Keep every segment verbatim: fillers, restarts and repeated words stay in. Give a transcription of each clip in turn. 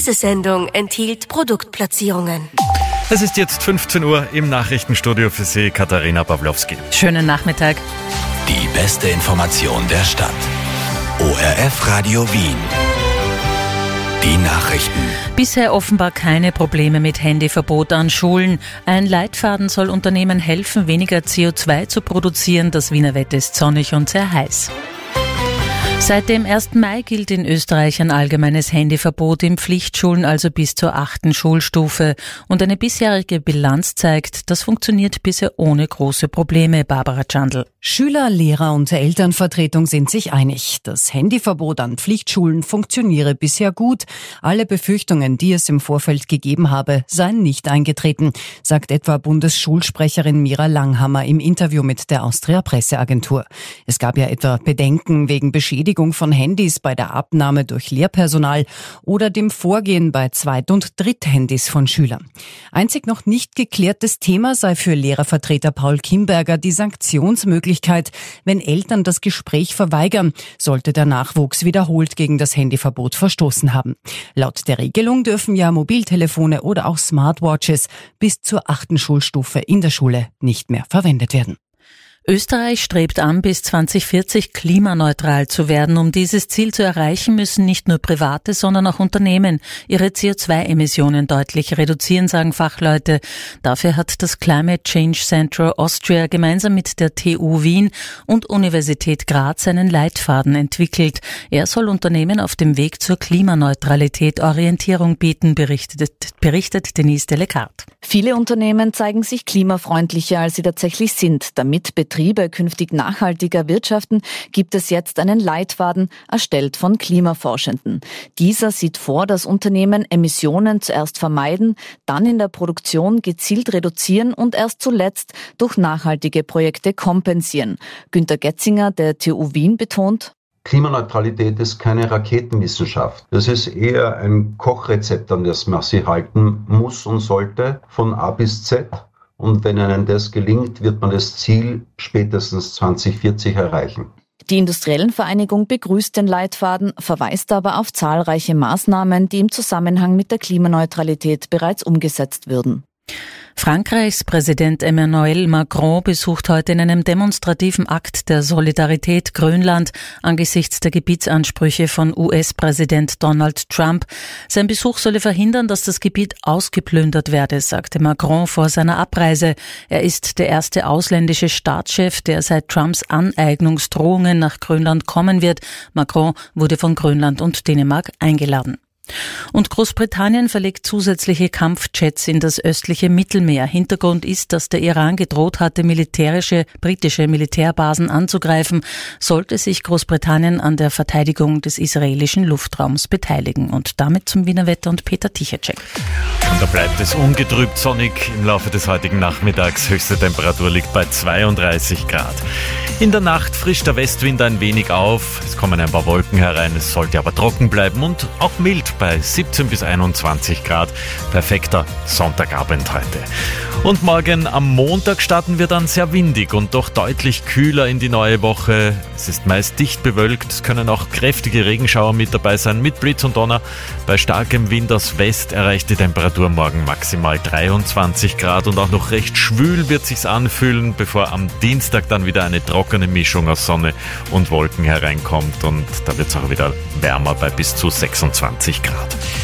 Diese Sendung enthielt Produktplatzierungen. Es ist jetzt fünfzehn Uhr, im Nachrichtenstudio für Sie Katharina Pawlowski. Schönen Nachmittag. Die beste Information der Stadt. O R F Radio Wien. Die Nachrichten. Bisher offenbar keine Probleme mit Handyverbot an Schulen. Ein Leitfaden soll Unternehmen helfen, weniger C O zwei zu produzieren. Das Wiener Wetter ist sonnig und sehr heiß. Seit dem ersten Mai gilt in Österreich ein allgemeines Handyverbot in Pflichtschulen, also bis zur achten Schulstufe. Und eine bisherige Bilanz zeigt, das funktioniert bisher ohne große Probleme. Barbara Tschandl. Schüler, Lehrer und Elternvertretung sind sich einig. Das Handyverbot an Pflichtschulen funktioniere bisher gut. Alle Befürchtungen, die es im Vorfeld gegeben habe, seien nicht eingetreten, sagt etwa Bundesschulsprecherin Mira Langhammer im Interview mit der Austria Presseagentur. Es gab ja etwa Bedenken wegen Beschädigung von Handys bei der Abnahme durch Lehrpersonal oder dem Vorgehen bei Zweit- und Dritthandys von Schülern. Einzig noch nicht geklärtes Thema sei für Lehrervertreter Paul Kimberger die Sanktionsmöglichkeit, wenn Eltern das Gespräch verweigern, sollte der Nachwuchs wiederholt gegen das Handyverbot verstoßen haben. Laut der Regelung dürfen ja Mobiltelefone oder auch Smartwatches bis zur achten Schulstufe in der Schule nicht mehr verwendet werden. Österreich strebt an, bis zwanzig vierzig klimaneutral zu werden. Um dieses Ziel zu erreichen, müssen nicht nur Private, sondern auch Unternehmen ihre C O zwei Emissionen deutlich reduzieren, sagen Fachleute. Dafür hat das Climate Change Center Austria gemeinsam mit der T U Wien und Universität Graz einen Leitfaden entwickelt. Er soll Unternehmen auf dem Weg zur Klimaneutralität Orientierung bieten, berichtet, berichtet Denise Delecart. Viele Unternehmen zeigen sich klimafreundlicher, als sie tatsächlich sind. Damit Betriebe künftig nachhaltiger wirtschaften, gibt es jetzt einen Leitfaden, erstellt von Klimaforschenden. Dieser sieht vor, dass Unternehmen Emissionen zuerst vermeiden, dann in der Produktion gezielt reduzieren und erst zuletzt durch nachhaltige Projekte kompensieren. Günter Getzinger, der T U Wien, betont: Klimaneutralität ist keine Raketenwissenschaft. Das ist eher ein Kochrezept, an das man sich halten muss und sollte, von A bis Z. Und wenn einem das gelingt, wird man das Ziel spätestens zwanzig vierzig erreichen. Die Industriellenvereinigung begrüßt den Leitfaden, verweist aber auf zahlreiche Maßnahmen, die im Zusammenhang mit der Klimaneutralität bereits umgesetzt würden. Frankreichs Präsident Emmanuel Macron besucht heute in einem demonstrativen Akt der Solidarität Grönland angesichts der Gebietsansprüche von U S-Präsident Donald Trump. Sein Besuch solle verhindern, dass das Gebiet ausgeplündert werde, sagte Macron vor seiner Abreise. Er ist der erste ausländische Staatschef, der seit Trumps Aneignungsdrohungen nach Grönland kommen wird. Macron wurde von Grönland und Dänemark eingeladen. Und Großbritannien verlegt zusätzliche Kampfjets in das östliche Mittelmeer. Hintergrund ist, dass der Iran gedroht hatte, militärische, britische Militärbasen anzugreifen, sollte sich Großbritannien an der Verteidigung des israelischen Luftraums beteiligen. Und damit zum Wiener Wetter und Peter Tichacek. Und da bleibt es ungetrübt sonnig im Laufe des heutigen Nachmittags. Höchste Temperatur liegt bei zweiunddreißig Grad. In der Nacht frischt der Westwind ein wenig auf. Es kommen ein paar Wolken herein, es sollte aber trocken bleiben und auch mild bei siebzehn bis einundzwanzig Grad. Perfekter Sonntagabend heute. Und morgen am Montag starten wir dann sehr windig und doch deutlich kühler in die neue Woche. Es ist meist dicht bewölkt, es können auch kräftige Regenschauer mit dabei sein, mit Blitz und Donner. Bei starkem Wind aus West erreicht die Temperatur morgen maximal dreiundzwanzig Grad und auch noch recht schwül wird sich's anfühlen, bevor am Dienstag dann wieder eine trockene Mischung aus Sonne und Wolken hereinkommt und da wird's auch wieder wärmer bei bis zu sechsundzwanzig Grad.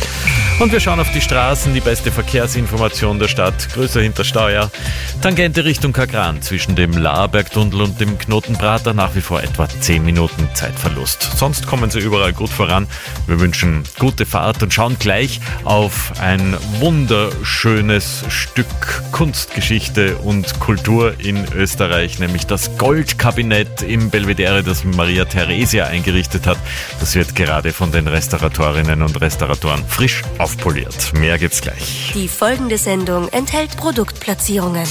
Und wir schauen auf die Straßen, die beste Verkehrsinformation der Stadt, Grüße hinter Steuer. Tangente Richtung Kagran zwischen dem Laarbergtunnel und dem Knotenprater nach wie vor etwa zehn Minuten Zeitverlust. Sonst kommen Sie überall gut voran. Wir wünschen gute Fahrt und schauen gleich auf ein wunderschönes Stück Kunstgeschichte und Kultur in Österreich, nämlich das Goldkabinett im Belvedere, das Maria Theresia eingerichtet hat. Das wird gerade von den Restauratorinnen und Restauratoren frisch aufpoliert. Mehr gibt's gleich. Die folgende Sendung enthält Produktplatzierungen.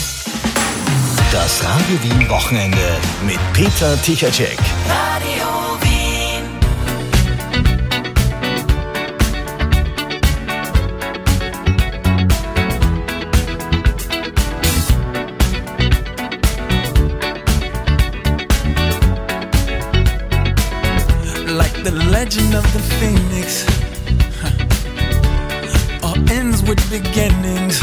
Das Radio Wien Wochenende mit Peter Tichacek. Radio Wien. Like the legend of the phoenix, huh. with beginnings.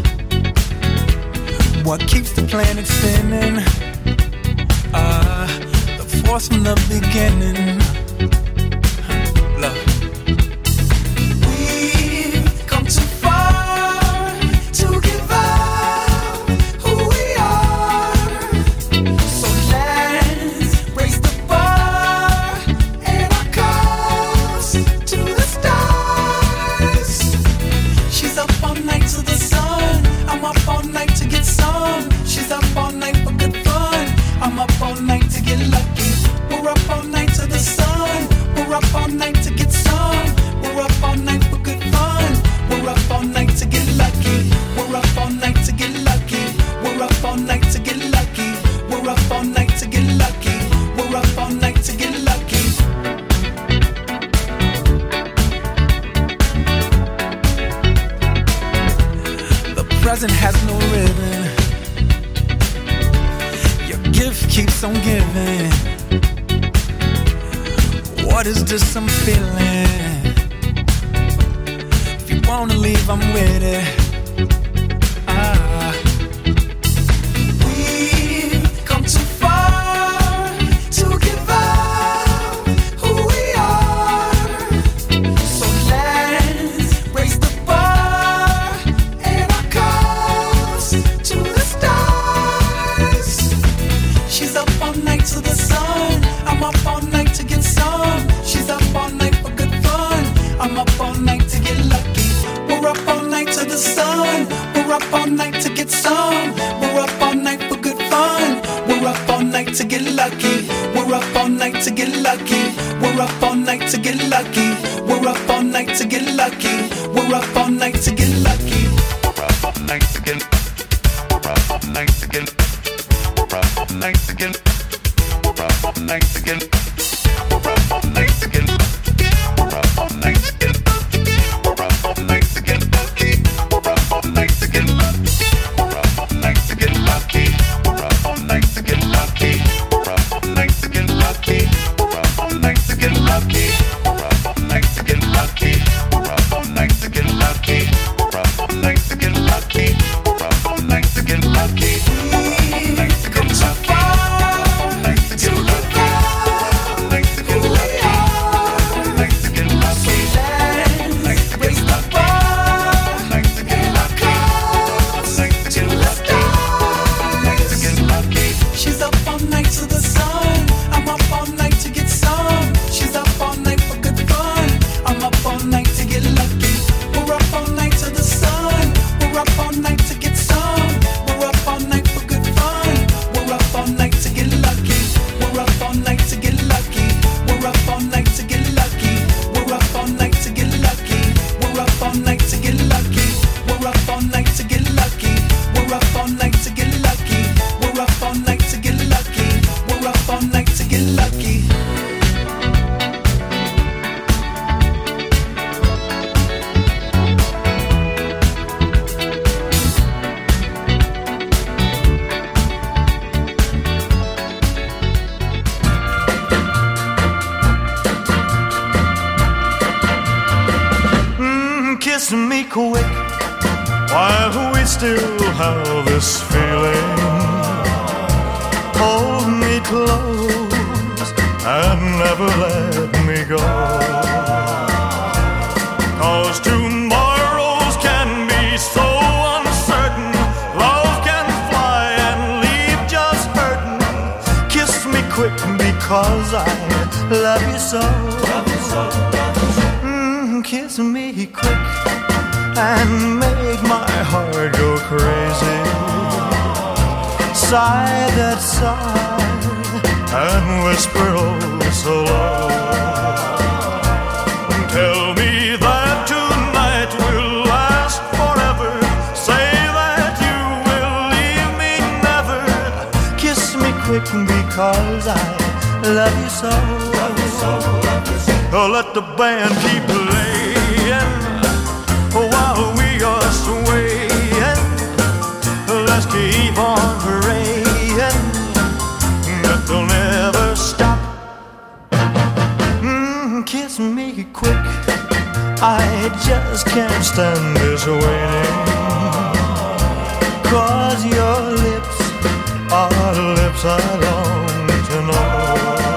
What keeps the planet spinning? Ah, uh, the force from the beginning. Love. We've come too far to give up who we are. So let's raise the bar and our cups to the stars. She's up all night to the sun. I'm up all night to get some. She's up all night for good fun. I'm up all night to get lucky. We're up all night to the sun. We're up all night to get some. We're up all night for good fun. We're up all night to get lucky. We're up all night to get lucky. We're up all night to get lucky. We're up all night to get lucky. We're up all night to get lucky. The present has no ribbon. Your gift keeps on giving. What is this I'm feeling? If you wanna leave, I'm with it. Ah. We've come too far to give up who we are. So let's raise the bar and our cups to the stars. She's up all night to the sun. I'm up all night to get some. She's up all night for good fun. I'm up all night to get lucky. We're up all night to the sun. We're up all night to get some. We're up all night for good fun. We're up all night to get lucky. We're up all night to get lucky. We're up all night to get lucky. We're up all night to get lucky. We're up all night to get lucky. We're up all night to get. We're up all night to get. We're up all night to get. We're up all night to get. We're up all night to get. We're up all night to get. We're up all night to get lucky. We're up all night to get lucky. We're up all night to get lucky. We're up all night to get lucky. We're up all night to get lucky. We're up all night to get lucky. We're up all night to get lucky. We're up all night to get lucky. We're up all night to get lucky. We're up all night to get lucky. We're up all night to get lucky. Kiss me quick while we still have this feeling. Hold me close and never let me go. 'Cause tomorrows can be so uncertain. Love can fly and leave just hurting. Kiss me quick because I love you so. Love you so, love you so. Mm, kiss me quick and make my heart go crazy. Sigh that sigh and whisper oh so low. Tell me that tonight will last forever. Say that you will leave me never. Kiss me quick because I love you so. Love you so, love you so. Oh, let the band keep playing while we are swaying. Let's keep on praying that they'll never stop. Mm, kiss me quick, I'd just can't stand this waiting. 'Cause your lips are lips I long to know.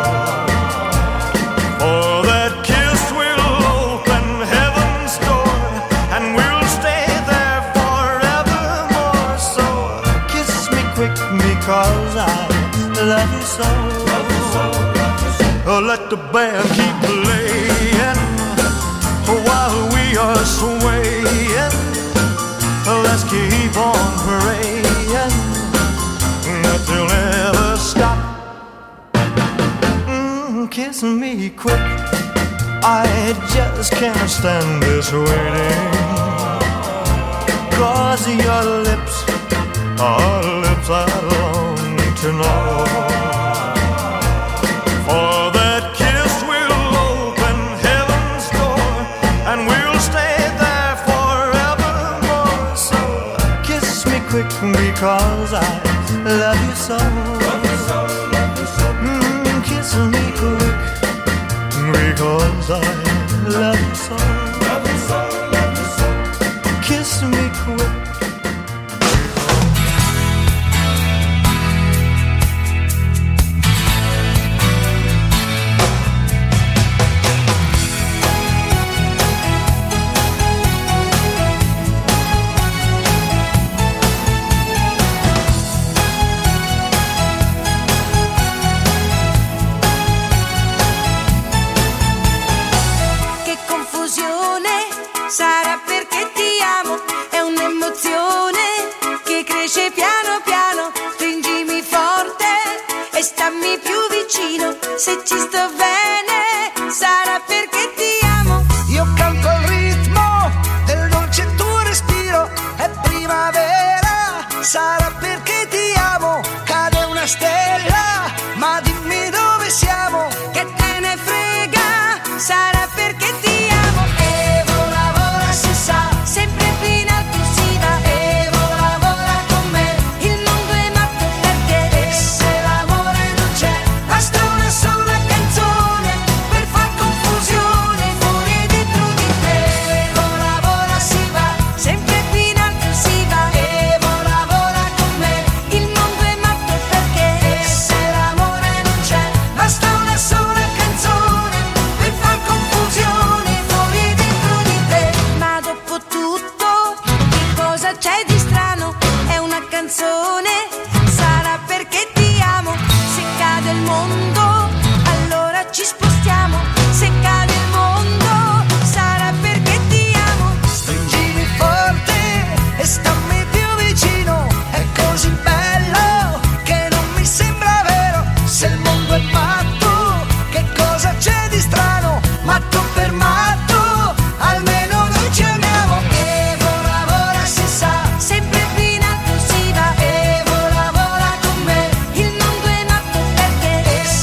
For that kiss will open heaven's door, and we'll stay there forevermore. So kiss me quick because I love you so. Oh, let the band keep playing while we are swaying. Let's keep on praying that you'll never stop. Mm, kiss me quick, I just can't stand this waiting. 'Cause your lips are lips I long to know. For that kiss will open heaven's door, and we'll stay there forevermore. So kiss me quick because I love you so. Mm, kiss me quick because I love you so. Kiss me quick. Sarà perché ti amo, è un'emozione che cresce piano piano. Stringimi forte e stammi più vicino. Se ci sto bene, sarà perché ti amo. Io canto al ritmo del dolce tuo respiro. È primavera, sarà perché ti amo. Cade una stella, ma dimmi dove siamo. Che te ne frega, sarà perché ti amo. Sempre più in alto si va e vola, vola con me. Il mondo è matto perché e se l'amore non c'è, basta una sola canzone per far confusione fuori e dentro di te. Vola, vola si va, sempre più in alto si va e vola, vola con me. Il mondo è matto perché e se l'amore non c'è, basta una sola canzone per far confusione fuori e dentro di te. Ma dopo tutto, che cosa c'è di strano? È una canzone, sarà perché ti amo. Se cade il mondo, allora ci spostiamo. Se cade il mondo, sarà perché ti amo. Stringimi forte e stammi più vicino. È così bello che non mi sembra vero. Se il mondo è matto, che cosa c'è di strano? Matto per matto, almeno noi ci amiamo. E vola, vola si sa, sempre più in alto si va e vola, vola con me. Il mondo è matto perché e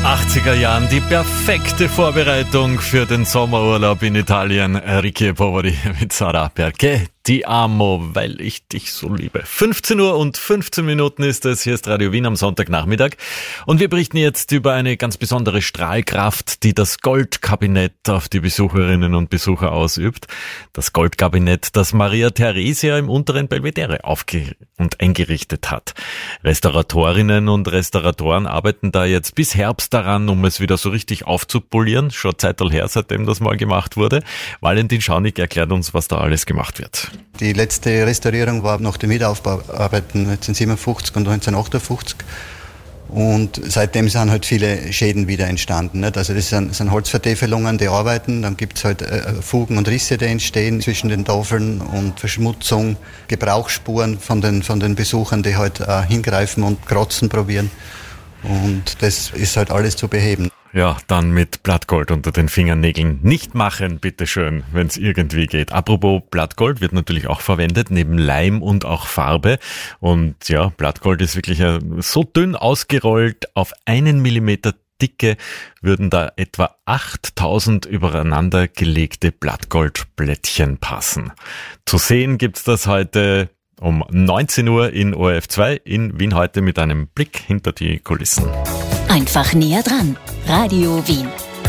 achtziger Jahren die perfekte Vorbereitung für den Sommerurlaub in Italien. Ricky Poveri mit Sara Perché Ti amo, weil ich dich so liebe. fünfzehn Uhr und fünfzehn Minuten ist es. Hier ist Radio Wien am Sonntagnachmittag. Und wir berichten jetzt über eine ganz besondere Strahlkraft, die das Goldkabinett auf die Besucherinnen und Besucher ausübt. Das Goldkabinett, das Maria Theresia im unteren Belvedere aufge- und eingerichtet hat. Restauratorinnen und Restauratoren arbeiten da jetzt bis Herbst daran, um es wieder so richtig aufzupolieren. Schon Zeitl her, seitdem das mal gemacht wurde. Valentin Schaunig erklärt uns, was da alles gemacht wird. Die letzte Restaurierung war nach den Wiederaufbauarbeiten neunzehnhundertsiebenundfünfzig und neunzehnhundertachtundfünfzig. Und seitdem sind halt viele Schäden wieder entstanden. Nicht? Also das sind, sind Holzvertäfelungen, die arbeiten, dann gibt es halt äh, Fugen und Risse, die entstehen zwischen den Tafeln und Verschmutzung, Gebrauchsspuren von den, von den Besuchern, die halt äh, hingreifen und kratzen probieren. Und das ist halt alles zu beheben. Ja, dann mit Blattgold unter den Fingernägeln. Nicht machen, bitteschön, wenn es irgendwie geht. Apropos Blattgold wird natürlich auch verwendet, neben Leim und auch Farbe. Und ja, Blattgold ist wirklich so dünn ausgerollt, auf einen Millimeter Dicke würden da etwa achttausend übereinander gelegte Blattgoldblättchen passen. Zu sehen gibt's das heute um neunzehn Uhr in O R F zwei in Wien heute mit einem Blick hinter die Kulissen. Einfach näher dran. Radio Wien.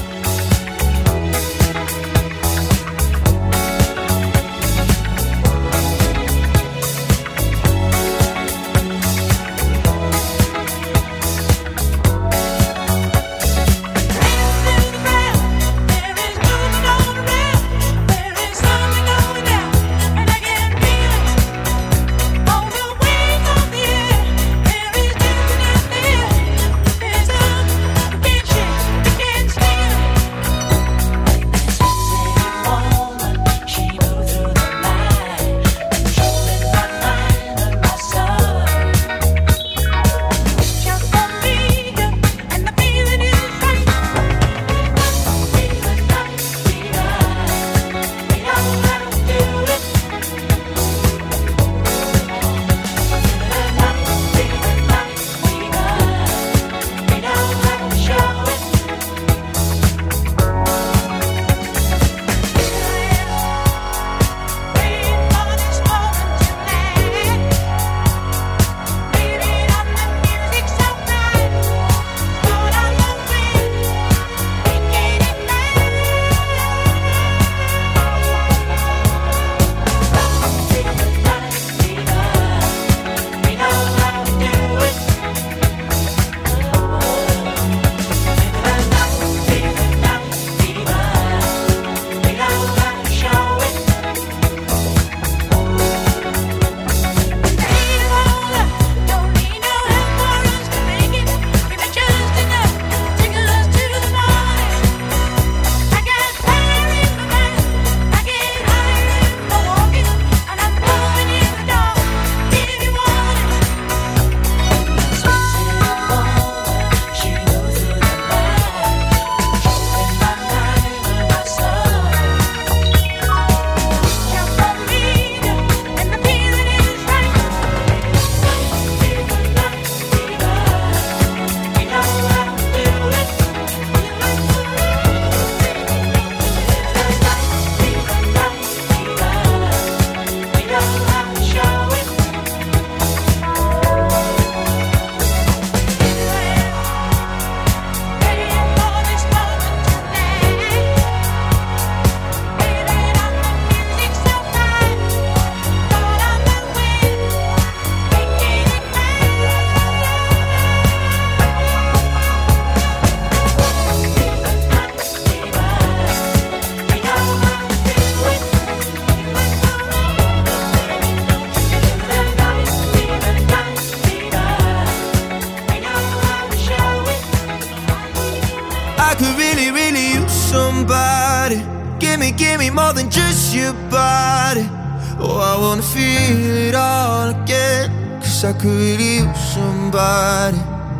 I could really, really use somebody. Give me, give me more than just your body. Oh, I wanna feel it all again. Cause I could really use somebody.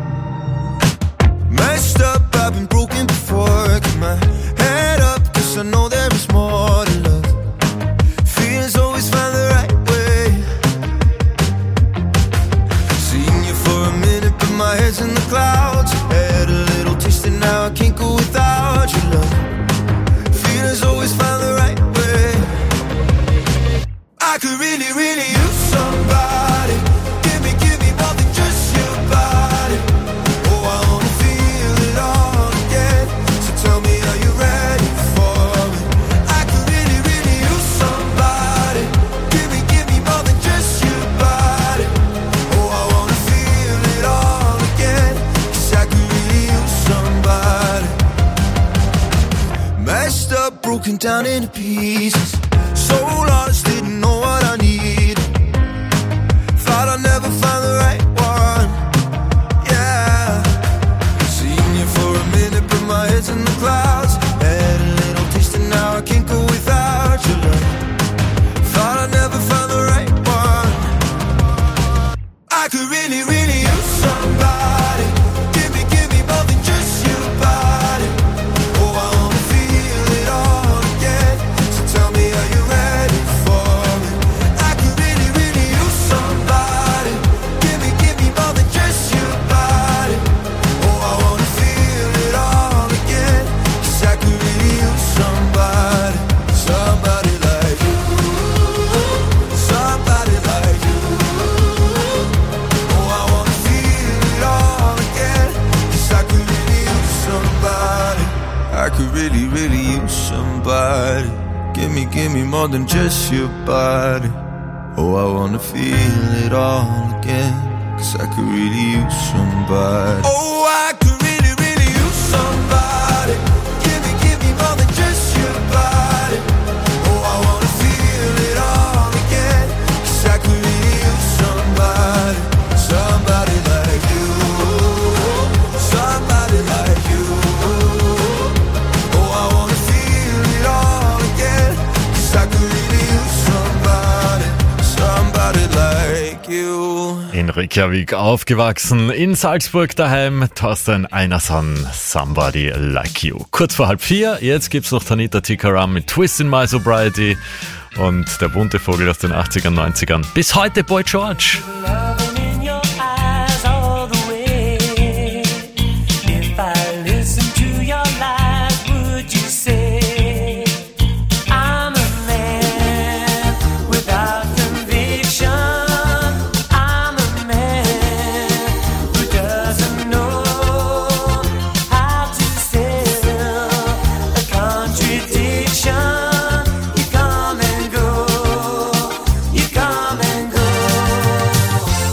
Messed up, I've been broken before. Keep my head up, cause I know there is more to love. Feelings always find the right way. Seen you for a minute, but my head's in the clouds. Had a little taste and could really, really use somebody. Give me, give me more than just your body. Oh, I wanna feel it all again. So tell me, are you ready for me? I could really, really use somebody. Give me, give me more than just your body. Oh, I wanna feel it all again. 'Cause I could really use somebody. Messed up, broken down into pieces. So lost, didn't know what I needed. Thought I'd never find the right one. Yeah. Seen you for a minute, but my head's in the clouds. Had a little taste and now I can't go without your love. Thought I'd never find the right one. I could really, really use somebody. Give me, give me more than just your body. Oh, I wanna feel it all again. So tell me, are you ready for me? I could really, really use somebody. Give me, give me more than just your body. Oh, I wanna feel it all again. 'Cause I could really use somebody. Somebody like you. Somebody like you. Oh, I wanna feel it all again. 'Cause I could really use somebody. I could really, really use somebody. Give me, give me more than just your body. Oh, I wanna feel it all again. 'Cause I could really use somebody. Oh, I could really, really use somebody. Give me, give me more than just your body. Oh, I wanna feel it all again. 'Cause I could really use somebody. Somebody like you. Somebody like you. Oh, I wanna feel it all again. 'Cause I could really use somebody. Somebody like you. In Reykjavik aufgewachsen, in Salzburg daheim, Thorsten Einarsson, Somebody Like You. Kurz vor halb vier, jetzt gibt's noch Tanita Tikaram mit Twist in My Sobriety und der bunte Vogel aus den achtzigern, neunzigern. Bis heute Boy George. Loving in your eyes all the way. If I listen to your lies, would you say I'm a man without conviction? I'm a man who doesn't know how to sell a contradiction. You come and go, you come and go.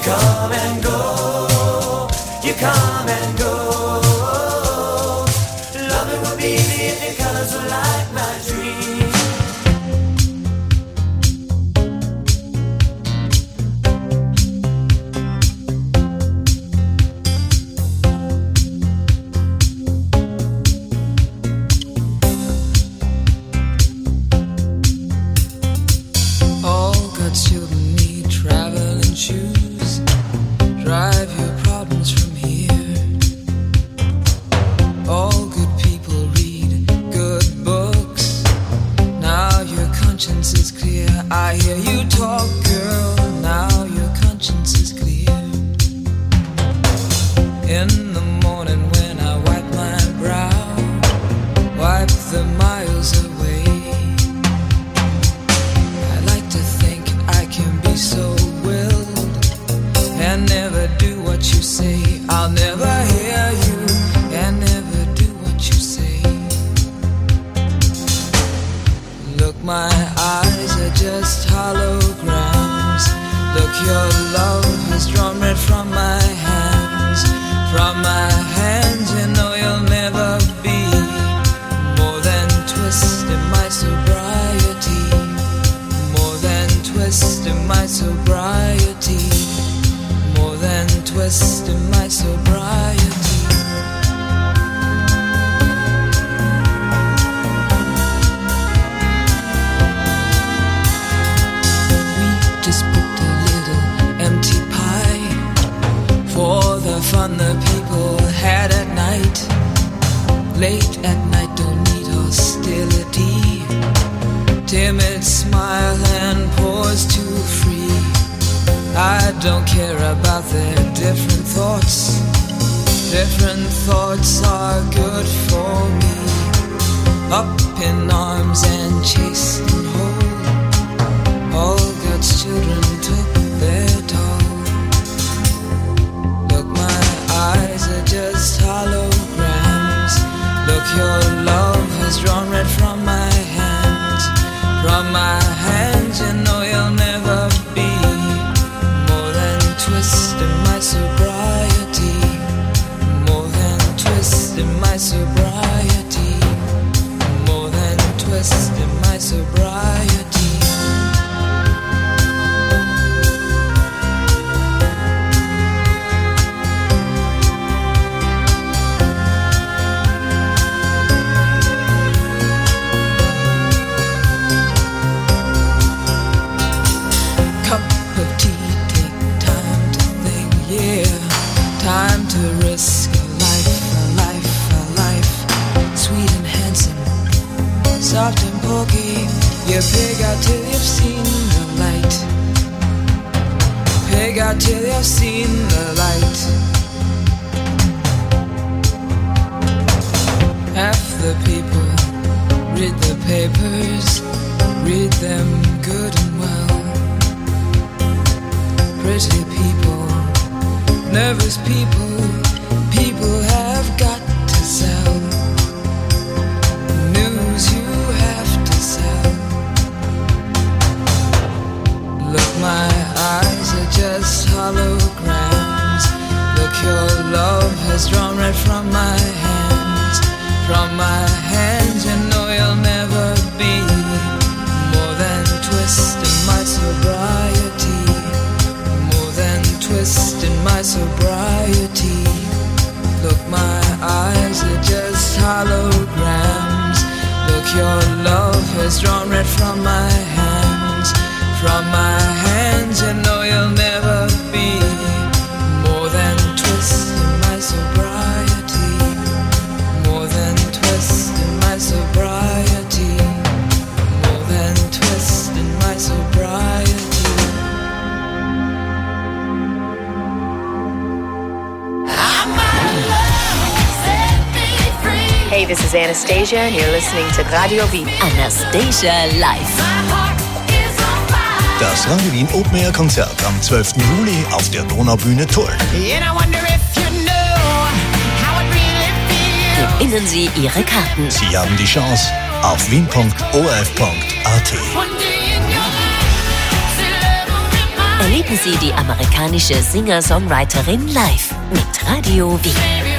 come and go, you come and go. Loving will be the in colors of like my dreams. All God's children need traveling shoes. Drive your problems from here. All good people read good books. Now your conscience is clear. I hear you talk, girl. Now your conscience is clear. In the morning when I wipe my brow, wipe the miles away. I like to think I can be so willed and never do what you say. I'll never hear you and never do what you say. Look, my eyes are just holograms. Look, your love has drawn red from my hands. From my hands, you know you'll never be more than twist in my sobriety. More than twist in my sobriety. More than twist in my sobriety. We just booked a little empty pie for the fun the people had at night. Late at night, don't need hostility. Timid smile and pause too free. I don't care about their different thoughts. Different thoughts are good for me. Up in arms and chased and whole. All God's children took their toll. Look, my eyes are just holograms. Look, your love has drawn red from my hands. From my hands, you know you'll never be more than twist in my sobriety. More than twist in my sobriety. More than twist in my sobriety. Cup of tea, take time to think, yeah. Time to risk a life, a life, a life. Sweet and handsome, soft and pokey. You pig out till you've seen the light. Pig out till you've seen the light. Half the people read the papers, read them good and well. Pretty people, nervous people, people have got to sell. News you have to sell. Look, my eyes are just holograms. Look, your love has drawn red from my hands. From my hands, you know you'll never be more than twist in my sobriety. Twist in my sobriety. Look, my eyes are just holograms. Look, your love has drawn red from my hands. From my hands, you know you'll never be more than twist in my sobriety. More than twist in my sobriety. More than twist in my sobriety. Hey, this is Anastasia and you're listening to Radio Wien. Anastasia live. Das Radio Wien Open Air Konzert am zwölften Juli auf der Donaubühne Tulln. Gewinnen Sie Ihre Karten. Sie haben die Chance auf wien punkt o r f punkt a t. Erleben Sie die amerikanische Singer-Songwriterin live mit Radio Wien.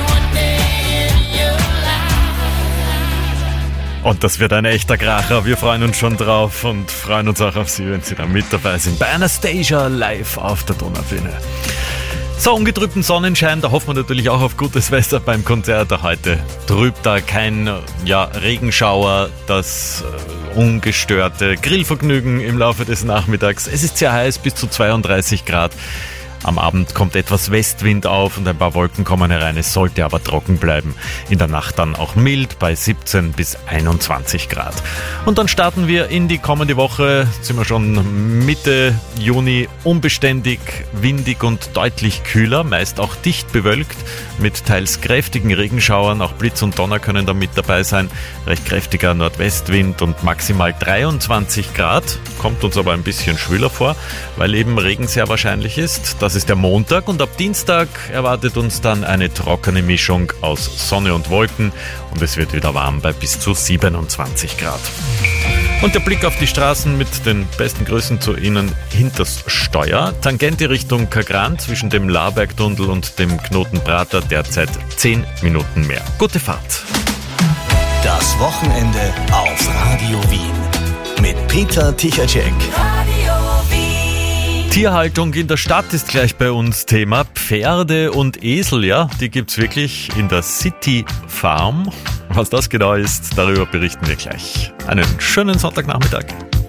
Und das wird ein echter Kracher. Wir freuen uns schon drauf und freuen uns auch auf Sie, wenn Sie da mit dabei sind. Bei Anastasia live auf der Donaubühne. So, ungetrübten Sonnenschein, da hoffen wir natürlich auch auf gutes Wetter beim Konzert. Heute trübt da kein ja, Regenschauer, das äh, ungestörte Grillvergnügen im Laufe des Nachmittags. Es ist sehr heiß, bis zu zweiunddreißig Grad. Am Abend kommt etwas Westwind auf und ein paar Wolken kommen herein. Es sollte aber trocken bleiben. In der Nacht dann auch mild bei siebzehn bis einundzwanzig Grad. Und dann starten wir in die kommende Woche. Jetzt sind wir schon Mitte Juni, unbeständig, windig und deutlich kühler, meist auch dicht bewölkt mit teils kräftigen Regenschauern. Auch Blitz und Donner können da mit dabei sein. Recht kräftiger Nordwestwind und maximal dreiundzwanzig Grad. Kommt uns aber ein bisschen schwüler vor, weil eben Regen sehr wahrscheinlich ist. Das ist der Montag und ab Dienstag erwartet uns dann eine trockene Mischung aus Sonne und Wolken und es wird wieder warm bei bis zu siebenundzwanzig Grad. Und der Blick auf die Straßen mit den besten Grüßen zu Ihnen hinters Steuer. Tangente Richtung Kagran zwischen dem Laarbergtunnel und dem Knoten Prater derzeit zehn Minuten mehr. Gute Fahrt. Das Wochenende auf Radio Wien mit Peter Tichacek. Tierhaltung in der Stadt ist gleich bei uns Thema. Pferde und Esel, ja, die gibt's wirklich in der City Farm. Was das genau ist, darüber berichten wir gleich. Einen schönen Sonntagnachmittag.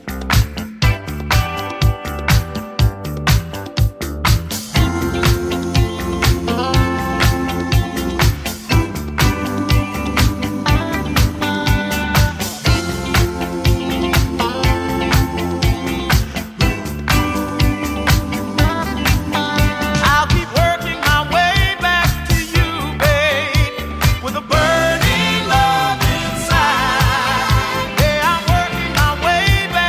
I'll keep working my way back to you, babe, with a burning love inside. Yeah, I'm working my way back.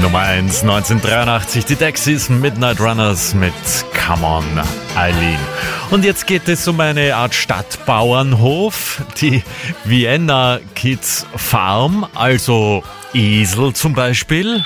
Nummer eins neunzehnhundertdreiundachtzig, die Dexys Midnight Runners mit Come On, Eileen. Und jetzt geht es um eine Art Stadtbauernhof, die Vienna Kids Farm, also Esel zum Beispiel.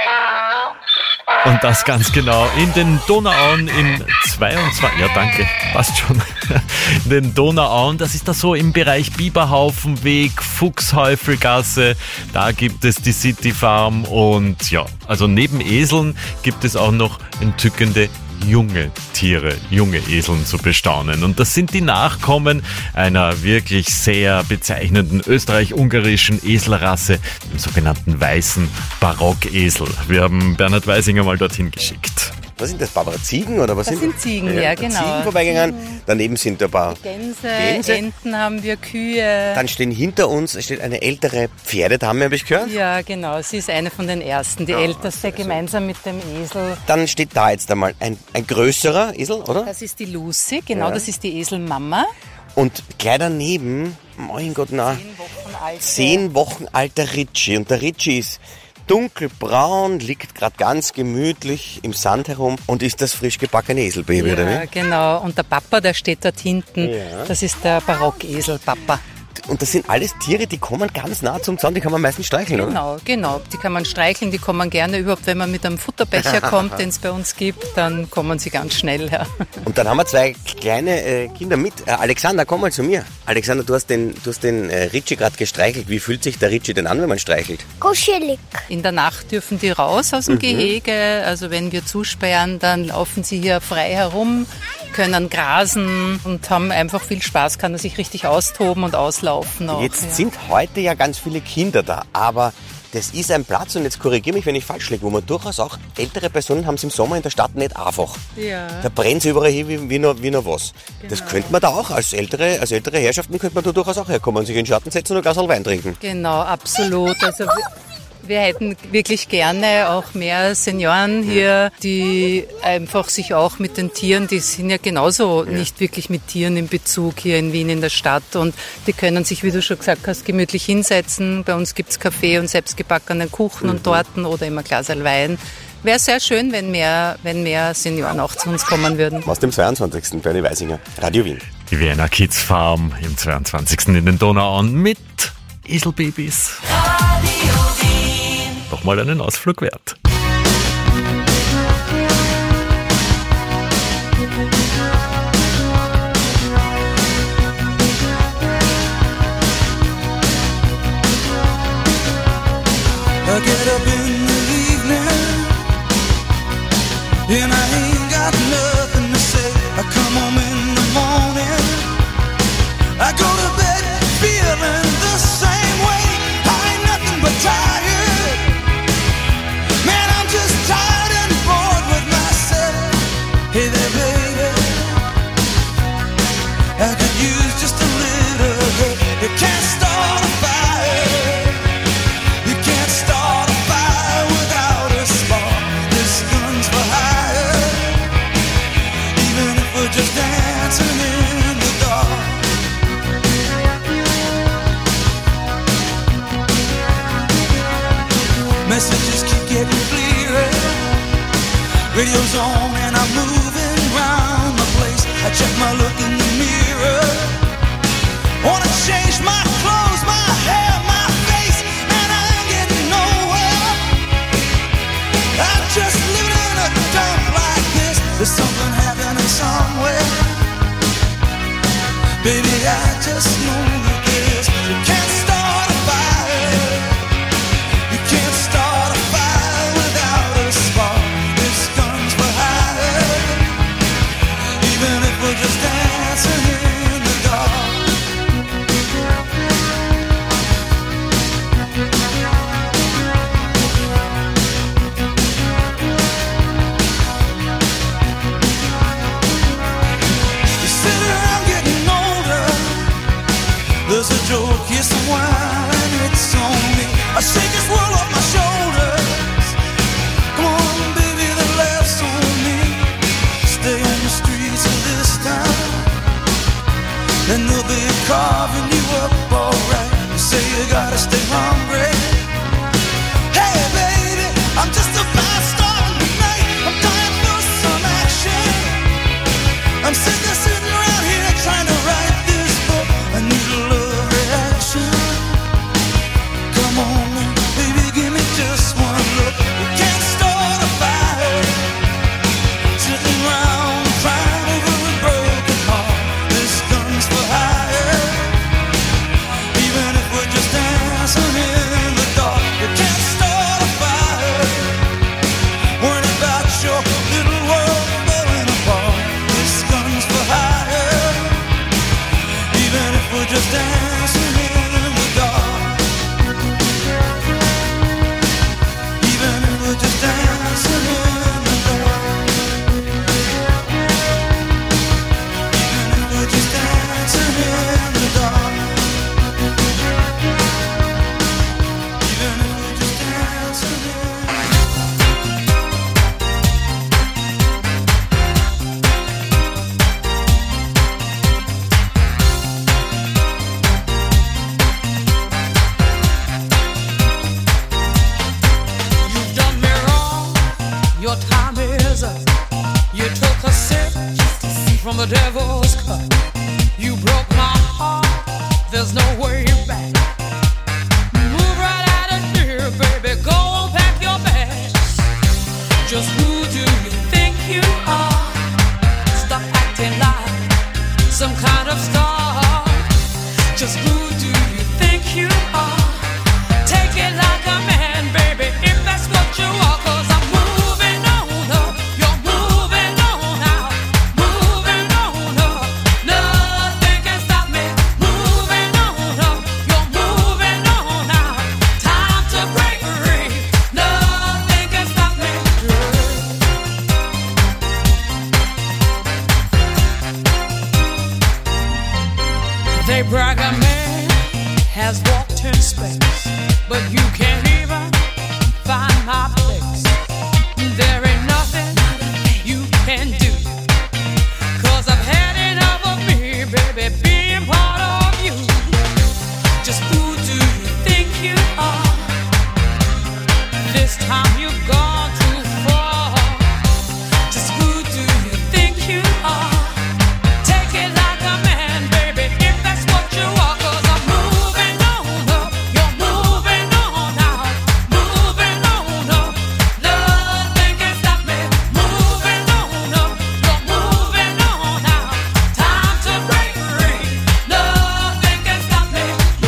Und das ganz genau in den Donauauen in zweiundzwanzig, ja danke, passt schon, in den Donauauen, das ist da so im Bereich Biberhaufenweg, Fuchshäufelgasse, da gibt es die City Farm und ja, also neben Eseln gibt es auch noch entzückende junge Tiere, junge Eseln zu bestaunen. Und das sind die Nachkommen einer wirklich sehr bezeichnenden österreich-ungarischen Eselrasse, dem sogenannten weißen Barockesel. Wir haben Bernhard Weisinger mal dorthin geschickt. Was sind das, Barbara? Ziegen oder was das sind Das sind Ziegen, ja, ja genau. Ziegen vorbeigegangen, daneben sind ein paar Gänse, Gänse, Enten haben wir, Kühe. Dann stehen hinter uns steht eine ältere Pferdedame, habe ich gehört. Ja, genau, sie ist eine von den ersten, die oh, älteste, gemeinsam mit dem Esel. Dann steht da jetzt einmal ein, ein größerer Esel, oder? Das ist die Lucy, genau, ja. Das ist die Eselmama. Und gleich daneben, mein Gott, na, zehn Wochen, alte. zehn Wochen alter Ritchie. Und der Ritchie ist dunkelbraun, liegt gerade ganz gemütlich im Sand herum und ist das frisch gebackene Eselbaby, ja, oder wie? Ja, genau. Und der Papa, der steht dort hinten, ja. Das ist der Barockesel, Papa. Und das sind alles Tiere, die kommen ganz nah zum Zaun, die kann man meistens streicheln, oder? Genau, genau. Die kann man streicheln, die kommen gerne überhaupt, wenn man mit einem Futterbecher kommt, den es bei uns gibt, dann kommen sie ganz schnell her. Und dann haben wir zwei kleine äh, Kinder mit. Äh, Alexander, komm mal zu mir. Alexander, du hast den, du hast den äh, Ritchie gerade gestreichelt. Wie fühlt sich der Ritchie denn an, wenn man streichelt? Kuschelig. In der Nacht dürfen die raus aus dem mhm. Gehege. Also wenn wir zusperren, dann laufen sie hier frei herum, können grasen und haben einfach viel Spaß, kann sich richtig austoben und auslaufen auch. Jetzt ja. sind heute ja ganz viele Kinder da, aber das ist ein Platz, und jetzt korrigiere mich, wenn ich falsch liege, wo man durchaus auch ältere Personen haben es im Sommer in der Stadt nicht einfach. Ja. Da brennt es überall hin wie, wie, nur, wie nur was. Genau. Das könnte man da auch, als ältere, als ältere Herrschaften könnte man da durchaus auch herkommen und sich in den Schatten setzen und ein Glas Wein trinken. Genau, absolut. Also wir hätten wirklich gerne auch mehr Senioren hier, die einfach sich auch mit den Tieren, die sind ja genauso ja. nicht wirklich mit Tieren in Bezug hier in Wien in der Stadt, und die können sich, wie du schon gesagt hast, gemütlich hinsetzen. Bei uns gibt's Kaffee und selbstgebackenen Kuchen mhm. und Torten oder immer Glasel Wein. Wäre sehr schön, wenn mehr, wenn mehr Senioren auch zu uns kommen würden. Aus dem zweiundzwanzigsten Bernie Weisinger, Radio Wien. Die Vienna Kids Farm im zweiundzwanzigsten in den Donauauen mit Eselbabys. Doch mal einen Ausflug wert. I get up in the evening and I ain't got nothing to say. I come home in the morning, I go to bed feeling the same way. I ain't nothing but tired, man, I'm just tired and bored with myself. Hey there baby, I could use just a little help. You can't start a fire, you can't start a fire without a spark. This gun's for hire, even if we're just dancing in the dark. Messages keep getting clearer, radio's on and I'm moving around the place. I check my look in the mirror, wanna change my clothes, my hair, my face, and I ain't getting nowhere. I'm just living in a dump like this. There's something happening somewhere, baby, I just know that this. You can't start a fire, you can't start a fire without a spark. This gun's for hire, even if we're just dancing in the dark. You sit around getting older, the devil's cut. You broke my heart, there's no way back. Move right out of here, baby, go and pack your bags. Just who do you think you are? Stop acting like some kind of star. Just who do you think you are? Take it like a man, baby, if that's what you are. 'Cause I'm moving on up, you're moving on out, moving on up. Nothing can stop me. Moving on up, you're moving on out. Time to break free. Nothing can stop me. They brag a man has walked in space, but you can't even find my place. There ain't nothing you can do, 'cause I've had enough of me, baby, being part of you. Just who do you think you are? This time you've gone too far. Just who do you think you are? Take it like a man, baby, if that's what you are. 'Cause I'm moving on up, you're moving on out, moving on up. Nothing can stop me. Moving on up, you're moving on out. Time to break free. Nothing can stop me.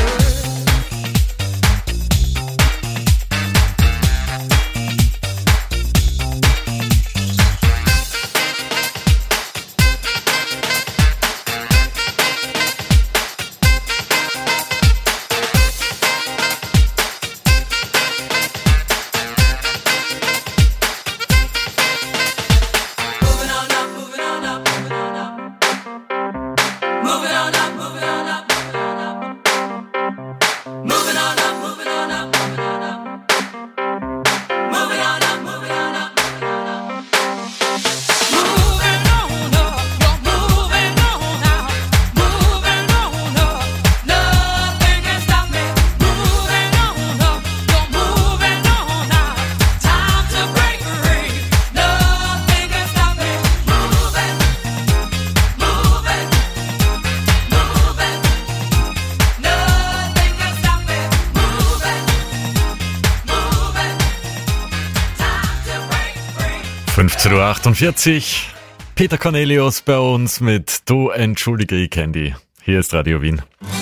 Moving on up, moving on up, moving on up. Moving on up, moving on up, moving on up. Moving on up, moving on up, moving on up. Moving on up, moving on up, moving on up. Moving on up, you're moving on out, moving on up. Nothing can stop me. Moving on up, you're moving on out. Time to break free. Nothing can stop me. Moving, moving, moving. Nothing can stop me. Moving, moving. Time to break free. fünfzehn Uhr achtundvierzig. Peter Cornelius bei uns mit Du entschuldige ich Candy. Hier ist Radio Wien.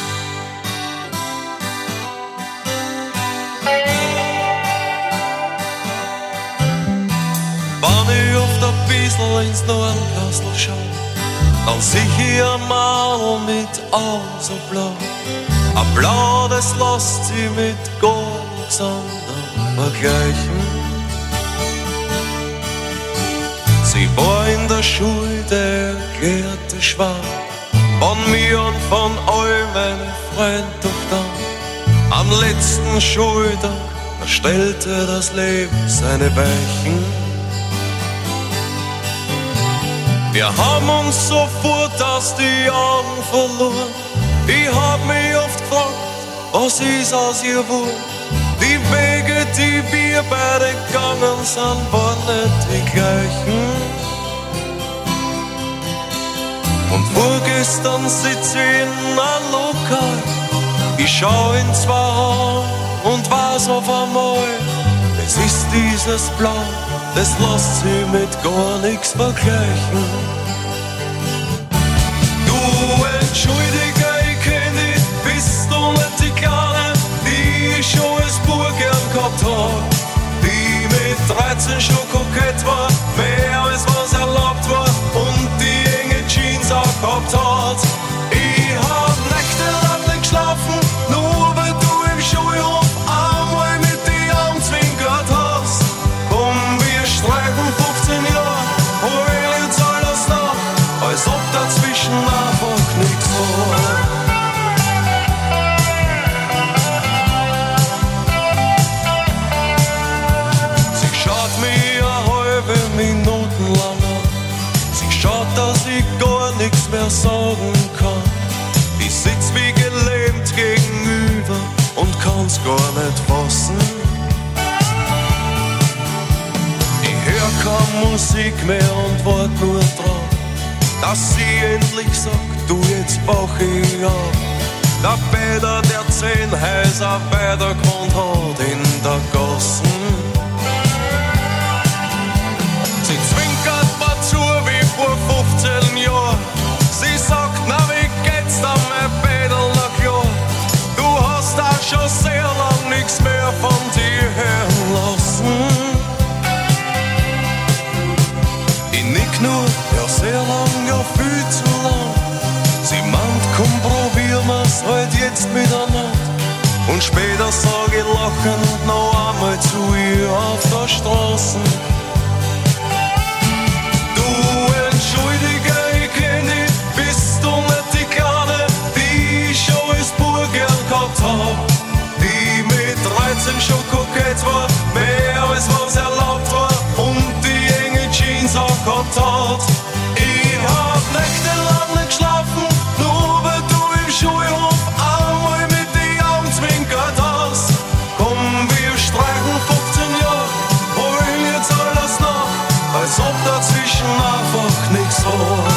Wenn ich oft ein bisschen ins Nordenkastel schau, dann sieh ich ein Mann mit Augen so blau. Ein Blau, das lässt sie mit gar nichts anderem vergleichen. Sie war in der Schule der erklärte Schwan, von mir und von all meinen Freunden, doch dann am letzten Schultag, da stellte das Leben seine Weichen. Wir haben uns sofort aus die Augen verloren. Ich hab mich oft gefragt, was ist aus ihr geworden? Die Wege, die wir beide gegangen sind, waren nicht die gleichen. Und vorgestern sitz ich in einem Lokal. Ich schau in zwei Augen und weiß auf einmal, es ist dieses Blau, das lässt sich mit gar nichts vergleichen. Du entschuldige, ich kenn dich, bist du nicht die Kleine, die ich schon als Bub gern gehabt hab, die mit dreizehn schon kokett war, mehr als was erlaubt war und die enge Jeans auch gehabt hat. Ich hab nächtelang nicht geschlafen, nur weil du im Schulhof einmal mit die Augen zwinkert hast. Komm, wir streichen fünfzehn Jahre, hol jetzt alles nach, als ob dazwischen einfach nichts war. Sie schaut mich eine halbe Minute lang an. Sie schaut, dass ich gar nichts mehr sagen kann. Ich sitz wie gelähmt gegenüber und kann's gar nicht fassen. Ich hör keine Musik mehr und wart nur drauf, dass sie endlich sagt, du jetzt brauch ich ab. Der Peter, der zehn Häuser weiter gewohnt hat in der Gassen. Sie zwinkert mir zu wie vor fünfzehn Jahren. Sie sagt, na wie geht's da, mein Peter, na klar. Du hast auch schon sehr lang nichts mehr von dir hören lassen. Ich nick nur, ja sehr lang, ja viel zu lang. Sie meint, komm, probieren wir's halt jetzt miteinander. Und später sag ich lachend noch einmal zu ihr auf der Straße. Du entschuldige, ich kenn dich, bist du nicht die Kleine, die ich schon als Bub gern gehabt hab. Die mit dreizehn schon kokett war, mehr als was erlaubt war und die enge Jeans auch gehabt hat. Ich hab nächtelang nicht geschlafen, nur weil du im Schulhof einmal mit die Augen zwinkert hast. Komm, wir streichen fünfzehn Jahre, wollen jetzt alles nach, als ob dazwischen einfach nichts war.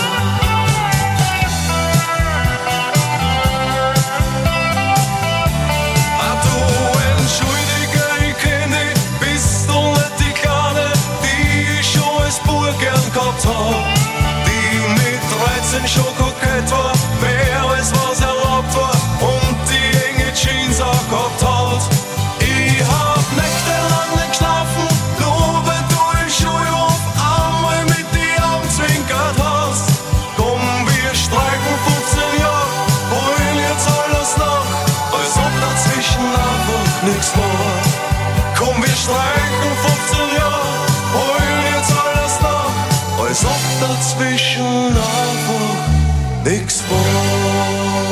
Ah, du entschuldige, ich kenn dich, bist du nicht die Kleine, die ich schon als Bub gern gehabt hab. Die mit dreizehn schon kokett war, mehr als was erlaubt war und die enge Jeans auch gehabt hat. Ich hab nächtelang nicht geschlafen, nur weil du im Schulhof einmal mit die Augen zwinkert hast. Komm, wir streichen fünfzehn Jahre, wollen jetzt alles nach, als ob dazwischen einfach nichts war. Komm, wir streichen fünfzehn Jahre, wollen jetzt alles nach, als ob dazwischen einfach nichts war.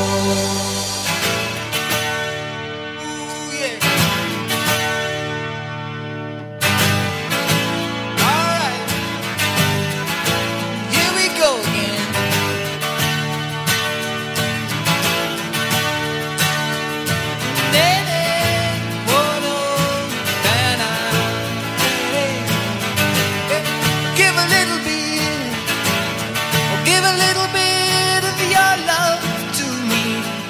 Here we go again. Give a little bit, oh, give a little bit of your love to me.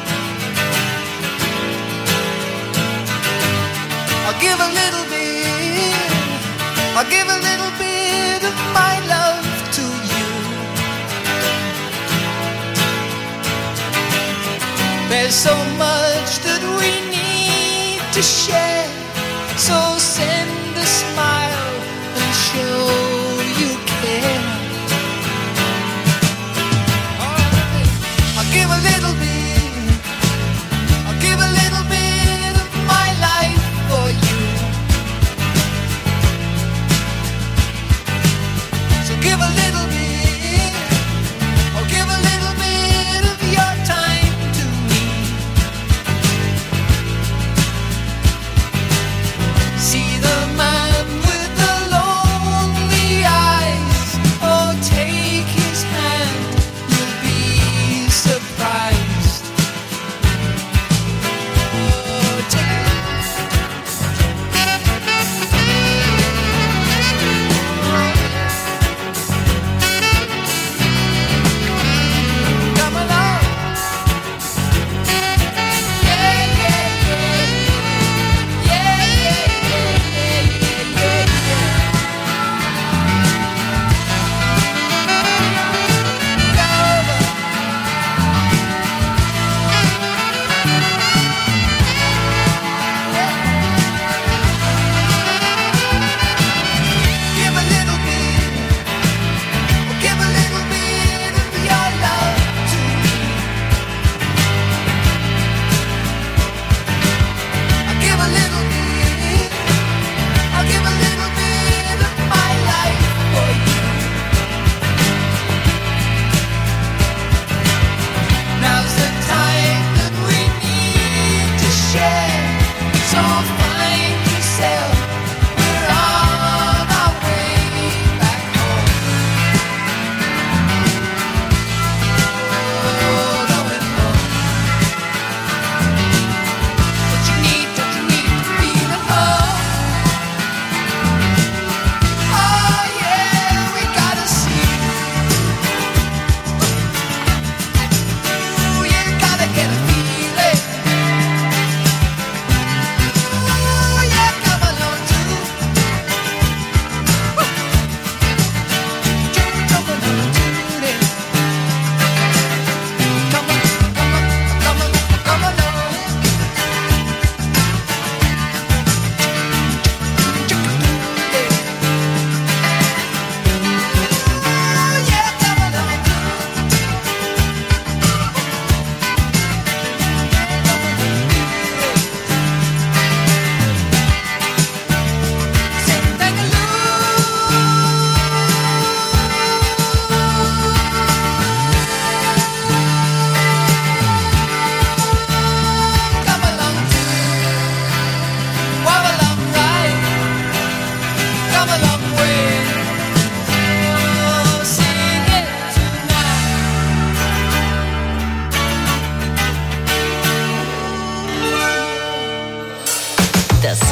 I'll give a little bit, I'll give a little bit of my love to you. There's so much that we need to share, so send a smile and show you care. Alright, I'll give a little bit, I'll give a little bit of my life for you. So give a little bit, or give a little bit of your time to me. See the man with the lonely eyes, oh take his hand, you'll be surprised. Oh, take Come along. Yeah, yeah, yeah. Yeah, yeah, yeah.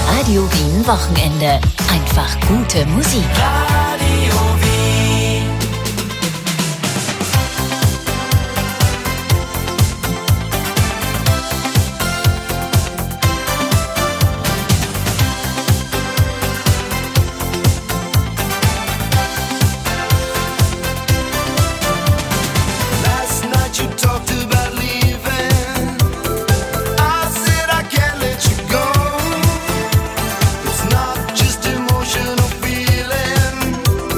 Radio Wien Wochenende. Einfach gute Musik. Radio Wien. Last night you talked about leaving. I said I can't let you go. It's not just emotional feeling.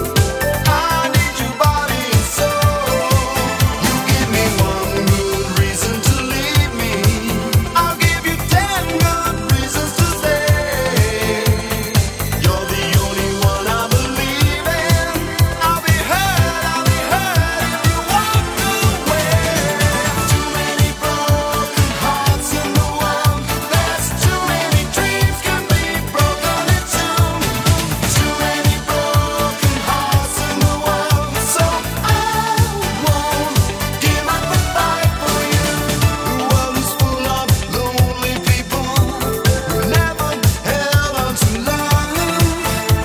I need your body and soul. You give me one good reason to leave me. I'll give you ten good reasons to stay. You're the only one I believe in. I'll be hurt, I'll be hurt if you walk away. Too many broken hearts in the world. There's too many dreams can be broken in two. Too many broken hearts in the world. So I won't give up the fight for you. The world is full of lonely people who never held on to love.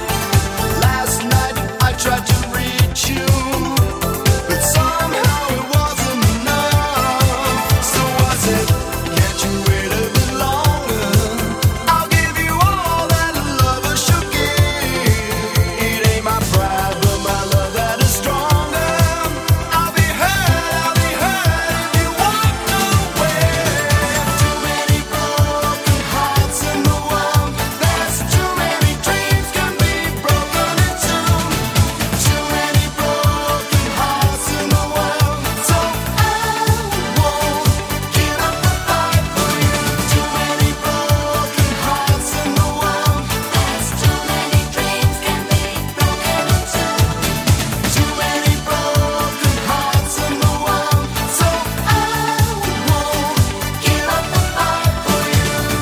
Last night I tried to reach you, but somehow it wasn't enough. So I said, can't you wait a bit longer? I'll give you all that a lover should give. It ain't my pride, but my love that is stronger. I'll be hurt, I'll be hurt if you walk away. Too many broken hearts in the world. There's too many dreams can be broken in two. Too many broken hearts in the world. So I won't give up the fight for you. Too many broken hearts in the world. There's too many dreams can be broken in two. Too many broken hearts in the world. So I won't give up the fight for you.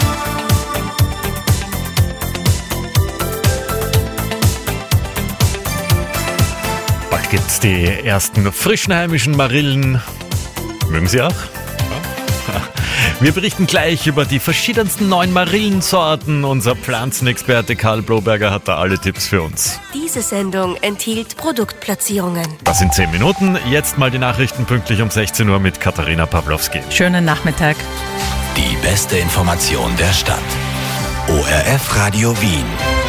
Bald gibt's die ersten frischen heimischen Marillen. Mögen Sie auch? Ja. Wir berichten gleich über die verschiedensten neuen Marillensorten. Unser Pflanzenexperte Karl Bloberger hat da alle Tipps für uns. Diese Sendung enthielt Produktplatzierungen. Das sind zehn Minuten. Jetzt mal die Nachrichten pünktlich um sechzehn Uhr mit Katharina Pawlowski. Schönen Nachmittag. Die beste Information der Stadt. O R F Radio Wien.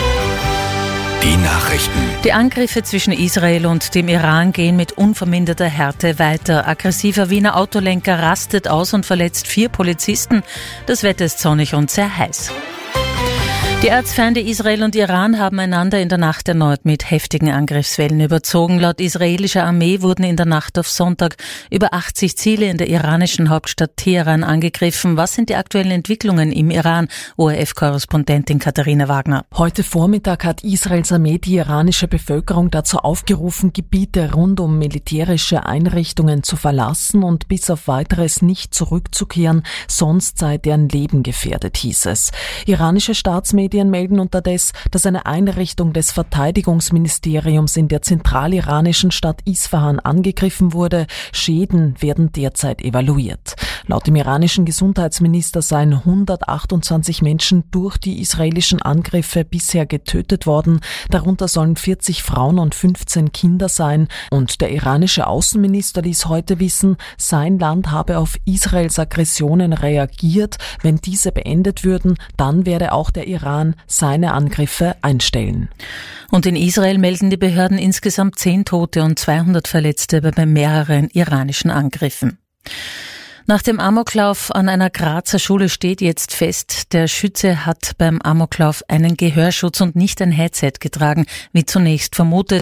Die Nachrichten. Die Angriffe zwischen Israel und dem Iran gehen mit unverminderter Härte weiter. Aggressiver Wiener Autolenker rastet aus und verletzt vier Polizisten. Das Wetter ist sonnig und sehr heiß. Die Erzfeinde Israel und Iran haben einander in der Nacht erneut mit heftigen Angriffswellen überzogen. Laut israelischer Armee wurden in der Nacht auf Sonntag über achtzig Ziele in der iranischen Hauptstadt Teheran angegriffen. Was sind die aktuellen Entwicklungen im Iran? O R F-Korrespondentin Katharina Wagner. Heute Vormittag hat Israels Armee die iranische Bevölkerung dazu aufgerufen, Gebiete rund um militärische Einrichtungen zu verlassen und bis auf Weiteres nicht zurückzukehren, sonst sei deren Leben gefährdet, hieß es. Iranische Staatsmedien melden unterdessen, dass eine Einrichtung des Verteidigungsministeriums in der zentraliranischen Stadt Isfahan angegriffen wurde. Schäden werden derzeit evaluiert. Laut dem iranischen Gesundheitsminister seien hundertachtundzwanzig Menschen durch die israelischen Angriffe bisher getötet worden. Darunter sollen vierzig Frauen und fünfzehn Kinder sein. Und der iranische Außenminister ließ heute wissen, sein Land habe auf Israels Aggressionen reagiert. Wenn diese beendet würden, dann werde auch der Iran seine Angriffe einstellen. Und in Israel melden die Behörden insgesamt zehn Tote und zweihundert Verletzte bei mehreren iranischen Angriffen. Nach dem Amoklauf an einer Grazer Schule steht jetzt fest, der Schütze hat beim Amoklauf einen Gehörschutz und nicht ein Headset getragen, wie zunächst vermutet.